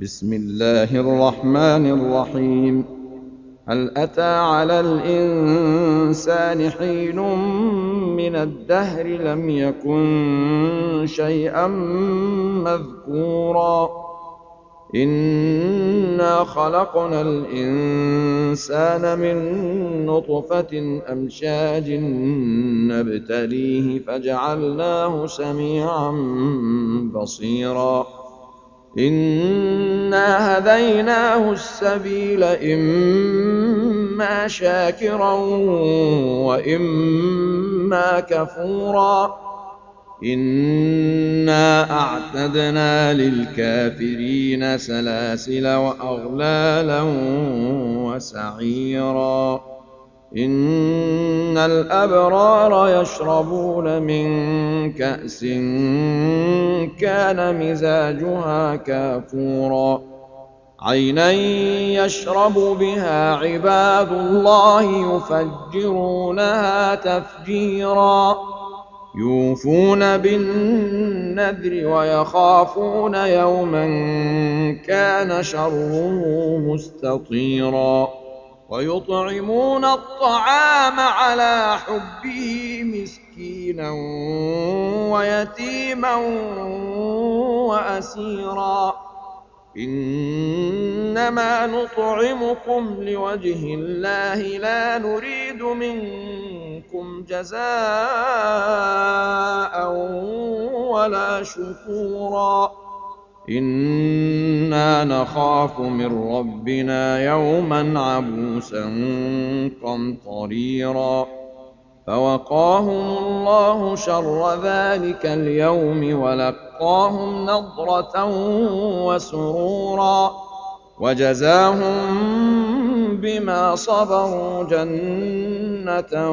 بسم الله الرحمن الرحيم. هل أتى على الإنسان حين من الدهر لم يكن شيئا مذكورا إنا خلقنا الإنسان من نطفة أمشاج نبتليه فجعلناه سميعا بصيرا إنا هديناه السبيل إما شاكرا وإما كفورا إنا أعتدنا للكافرين سلاسل وأغلالا وسعيرا إن الأبرار يشربون من كأس كان مزاجها كافورا عينا يشرب بها عباد الله يفجرونها تفجيرا يوفون بالنذر ويخافون يوما كان شره مستطيرا ويطعمون الطعام على حبه مسكينا ويتيما وأسيرا إنما نطعمكم لوجه الله لا نريد منكم جزاء ولا شكورا إنا نخاف من ربنا يوما عبوسا قمطريرا فوقاهم الله شر ذلك اليوم ولقاهم نضرة وسرورا وجزاهم بما صبروا جنة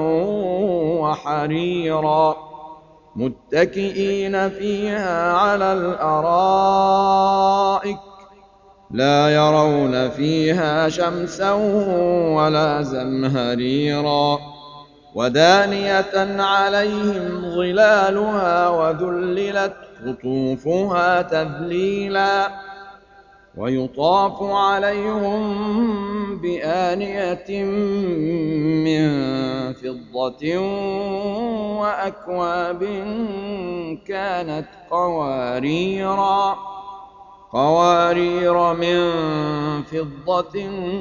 وحريرا متكئين فيها على الأرائك لا يرون فيها شمسا ولا زمهريرا ودانية عليهم ظلالها وذللت قطوفها تذليلا ويطاف عليهم بآنية من فضة وأكواب كانت قوارير من فضة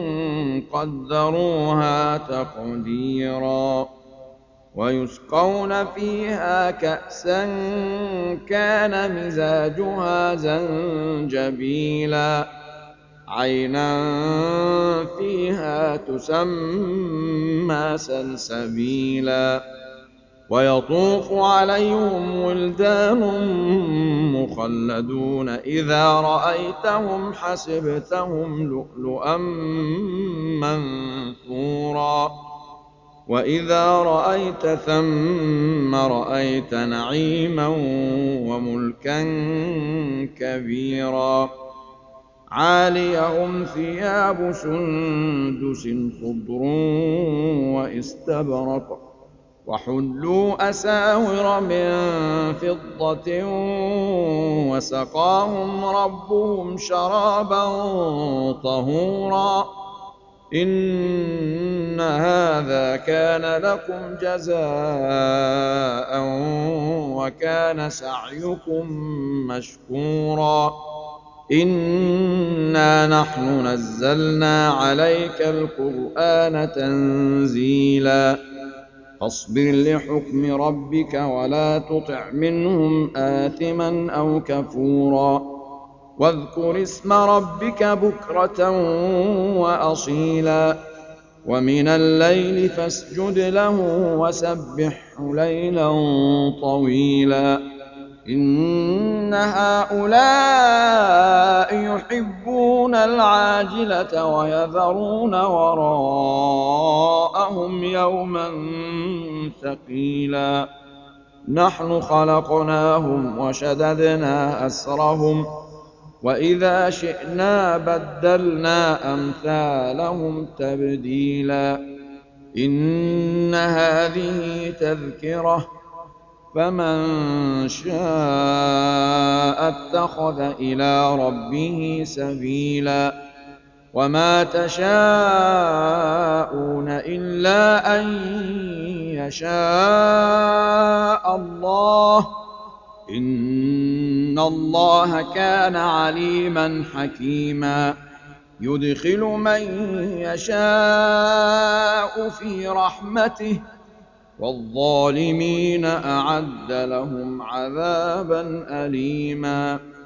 قدروها تقديرا ويسقون فيها كأسا كان مزاجها زنجبيلا عينا فيها تسمى سلسبيلا ويطوف عليهم ولدان مخلدون إذا رأيتهم حسبتهم لؤلؤا منثورا وإذا رأيت ثم رأيت نعيما وملكا كبيرا عاليهم ثياب سندس خضر واستبرق وحلوا أساور من فضة وسقاهم ربهم شرابا طهورا إن هذا كان لكم جزاء وكان سعيكم مشكورا إنا نحن نزلنا عليك القرآن تنزيلا فاصبر لحكم ربك ولا تطع منهم آثما أو كفورا واذكر اسم ربك بكرة وأصيلا ومن الليل فاسجد له وسبحه ليلا طويلا إن هؤلاء يحبون العاجلة ويذرون وراءهم يوما ثقيلا نحن خلقناهم وشددنا أسرهم وإذا شئنا بدلنا أمثالهم تبديلا إن هذه تذكرة فمن شاء اتخذ إلى ربه سبيلا وما تشاءون إلا أن يشاء الله إن الله كان عليما حكيما يدخل من يشاء في رحمته والظالمين أعد لهم عذابا أليما